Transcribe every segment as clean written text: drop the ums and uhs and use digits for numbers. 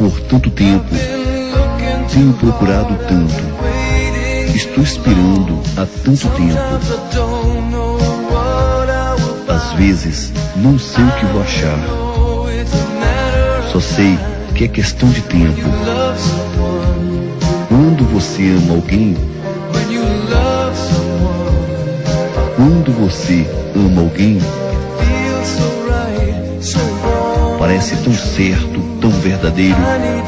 Por tanto tempo, tenho procurado tanto. Estou esperando há tanto tempo. Às vezes, não sei o que vou achar. Só sei que é questão de tempo. Quando você ama alguém, parece tão certo, tão verdadeiro.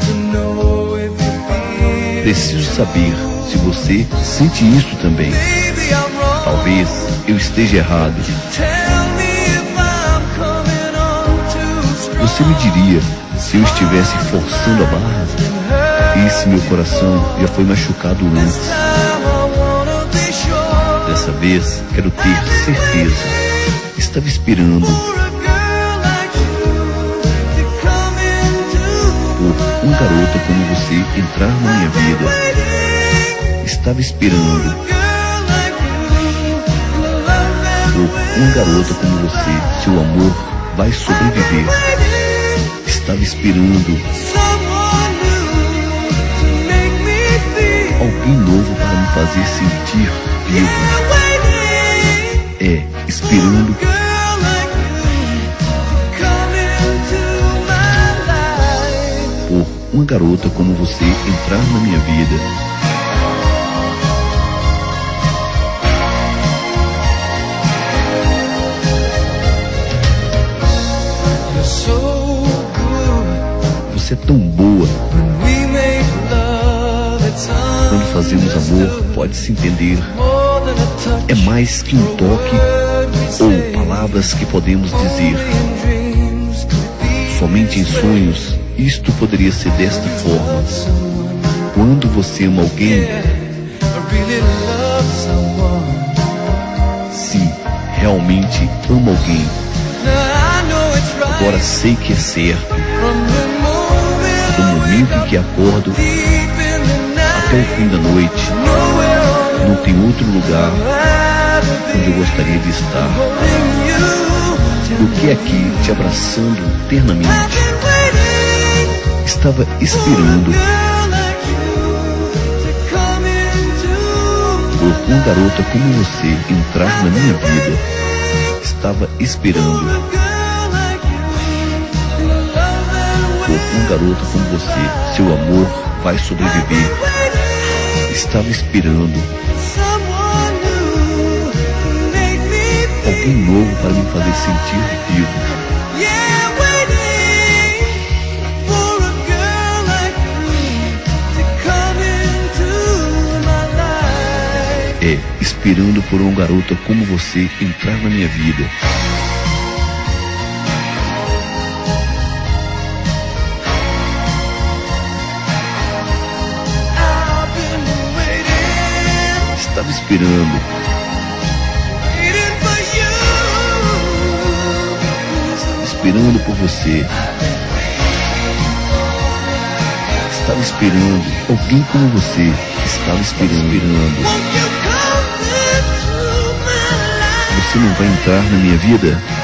Preciso saber se você sente isso também. Talvez eu esteja errado. Você me diria se eu estivesse forçando a barra? E se meu coração já foi machucado antes? Dessa vez quero ter certeza. Estava esperando por uma garota como você entrar na minha vida. Estava esperando por uma garota como você. Seu amor vai sobreviver. Estava esperando alguém novo para me fazer sentir vivo. Esperando por uma garota como você entrar na minha vida. Você é tão boa. Quando fazemos amor, pode-se entender. É mais que um toque ou palavras que podemos dizer. Somente em sonhos, isto poderia ser desta forma. Quando você ama alguém, se realmente ama alguém, agora sei que é certo. Do momento em que acordo até o fim da noite, não tem outro lugar onde eu gostaria de estar do que aqui te abraçando ternamente. Estava esperando por uma garota como você entrar na minha vida. Estava esperando por uma garota como você. Seu amor vai sobreviver. Estava esperando alguém novo para me fazer sentir vivo. Esperando por uma garota como você entrar na minha vida. Estava esperando por você. Estava esperando alguém como você. Estava esperando. Você não vai entrar na minha vida?